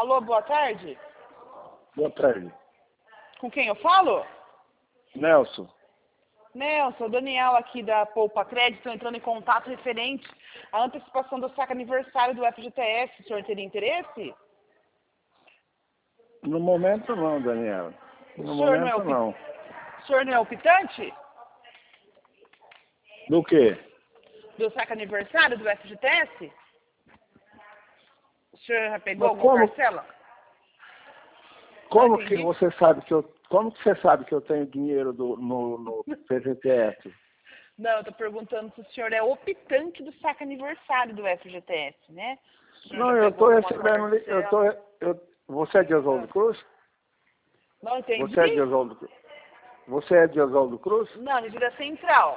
Alô, boa tarde. Boa tarde. Com quem eu falo? Nelson. Nelson, Daniel aqui da Poupa Crédito, entrando em contato referente à antecipação do saque aniversário do FGTS. O senhor teria interesse? No momento não, Daniela. No O senhor momento não. O senhor não é optante Do quê? do saque aniversário do FGTS? O senhor já pegou Mas alguma parcela? Como Não que entendi. você sabe que você sabe que eu tenho dinheiro no FGTS? Não, eu estou perguntando se o senhor é optante do saque aniversário do FGTS, né? O senhor Não, já eu pegou estou alguma recebendo. parcela? Você é de Oswaldo Cruz? Não entendi. Você é de Oswaldo Cruz? Você é de Oswaldo Cruz? Não, de Vila Central.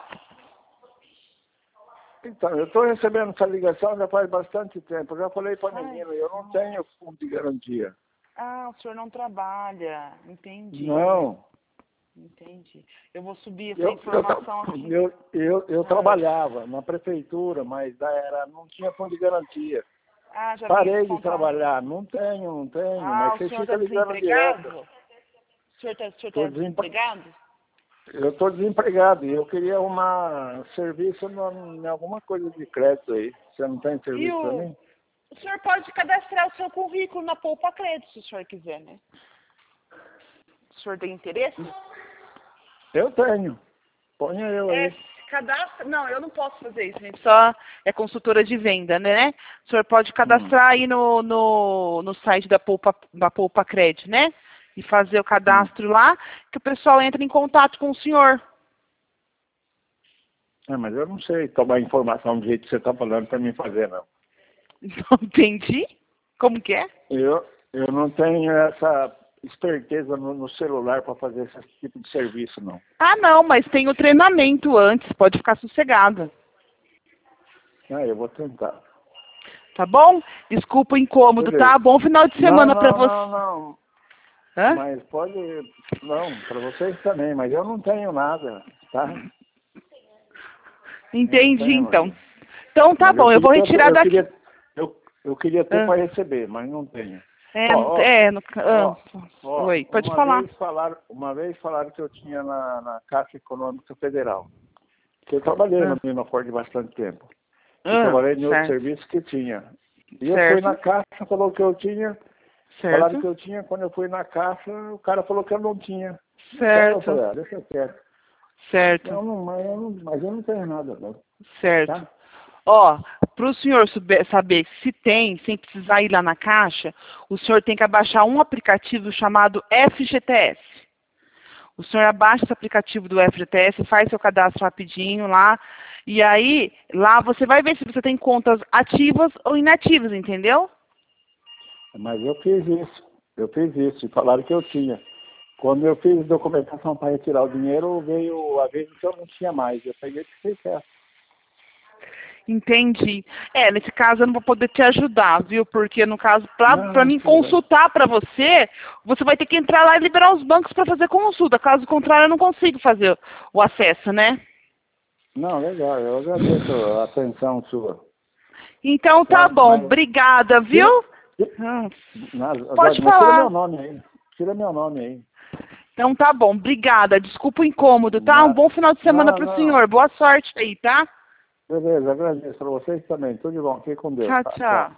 Então, eu estou recebendo essa ligação já faz bastante tempo. Eu já falei para a Ai, menina, eu não tenho fundo de garantia. Ah, o senhor não trabalha. Entendi. Não. Entendi. Eu vou subir essa Eu, informação aqui. eu trabalhava na prefeitura, mas não tinha fundo de garantia. Já vi Parei de descontar. trabalhar. Não tenho, mas O você senhor fica está ligando desempregado? direto. O senhor está Tô desempregado? Eu estou desempregado e eu queria arrumar serviço em alguma coisa de crédito aí. Você não tem E serviço para mim? o senhor pode cadastrar o seu currículo na Poupa Crédito, se o senhor quiser, né? O senhor tem interesse? Eu tenho. Ponha eu aí. Cadastra. Não, eu não posso fazer isso, gente. Só é consultora de venda, né? O senhor pode cadastrar aí no site da Poupa Crédito, né? E fazer o cadastro lá, que o pessoal entra em contato com o senhor. Mas eu não sei tomar informação do jeito que você está falando para mim fazer, não. Não entendi? Como que é? Eu não tenho essa esperteza no celular para fazer esse tipo de serviço, não. Não, mas tem o treinamento antes, pode ficar sossegada. Eu vou tentar. Tá bom? Desculpa o incômodo, Beleza. tá? Bom final de semana pra você. Não. Hã? Mas pode... Não, para vocês também, mas eu não tenho nada, tá? Entendi, tenho então. nada. Então tá Mas bom, eu vou retirar daqui. Eu queria ter para receber, mas não tenho. Oi, pode falar. Uma vez falaram que eu tinha na Caixa Econômica Federal. Que eu trabalhei no Minoford bastante tempo. Eu trabalhei em outro serviço que tinha. E eu fui na Caixa, falou que eu tinha. Falaram que eu tinha, quando eu fui na Caixa, o cara falou que eu não tinha. Certo. Então eu falei, deixa quieto. Certo. Mas eu não tenho nada, não. Certo. Tá? Ó, para o senhor saber se tem, sem precisar ir lá na Caixa, o senhor tem que baixar um aplicativo chamado FGTS. O senhor abaixa esse aplicativo do FGTS, faz seu cadastro rapidinho lá, e aí lá você vai ver se você tem contas ativas ou inativas, entendeu? Mas eu fiz isso, e falaram que eu tinha. Quando eu fiz documentação para retirar o dinheiro, veio a vez que eu não tinha mais. Eu peguei e fiquei certo. Entendi. Nesse caso eu não vou poder te ajudar, viu? Porque no caso, para mim consultar para você, você vai ter que entrar lá e liberar os bancos para fazer consulta. Caso contrário, eu não consigo fazer o acesso, né? Não, legal. Eu agradeço a atenção sua. Então tá bom. Obrigada, viu? Pode falar. Tira meu nome aí. Tira meu nome aí. Então tá bom. Obrigada. Desculpa o incômodo, tá? Um bom final de semana pro senhor. Boa sorte aí, tá? Beleza, agradeço para vocês também. Tudo de bom. Fique com Deus. Tchau, tchau.